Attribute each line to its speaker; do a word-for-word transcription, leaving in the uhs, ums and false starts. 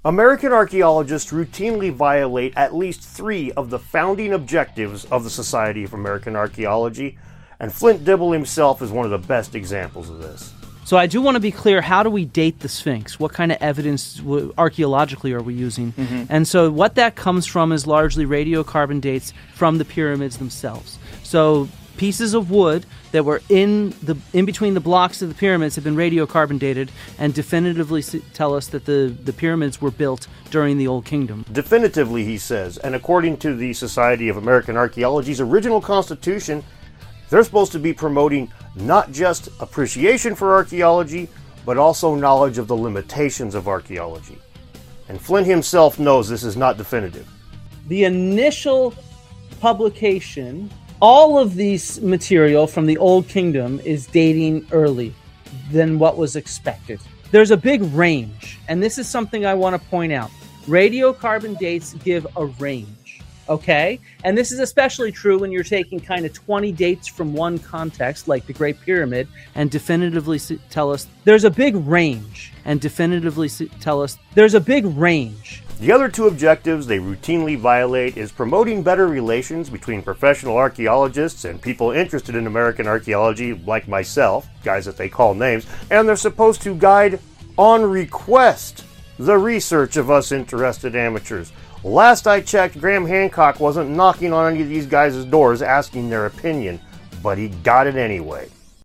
Speaker 1: American archaeologists routinely violate at least three of the founding objectives of the Society of American Archaeology, and Flint Dibble himself is one of the best examples of this.
Speaker 2: So I do want to be clear, how do we date the Sphinx? What kind of evidence w- archaeologically are we using? Mm-hmm. And so what that comes from is largely radiocarbon dates from the pyramids themselves. So pieces of wood that were in the in between the blocks of the pyramids have been radiocarbon dated and definitively tell us that the, the pyramids were built during the Old Kingdom.
Speaker 1: Definitively, he says, and according to the Society of American Archaeology's original constitution, they're supposed to be promoting not just appreciation for archaeology, but also knowledge of the limitations of archaeology. And Flint himself knows this is not definitive.
Speaker 2: The initial publication, all of this material from the Old Kingdom is dating early than what was expected. There's a big range, and this is something I want to point out. Radiocarbon dates give a range, okay? And this is especially true when you're taking kind of twenty dates from one context, like the Great Pyramid, and definitively tell us there's a big range, and definitively tell us there's a big range.
Speaker 1: The other two objectives they routinely violate is promoting better relations between professional archaeologists and people interested in American archaeology, like myself, guys that they call names, and they're supposed to guide, on request, the research of us interested amateurs. Last I checked, Graham Hancock wasn't knocking on any of these guys' doors asking their opinion, but he got it anyway.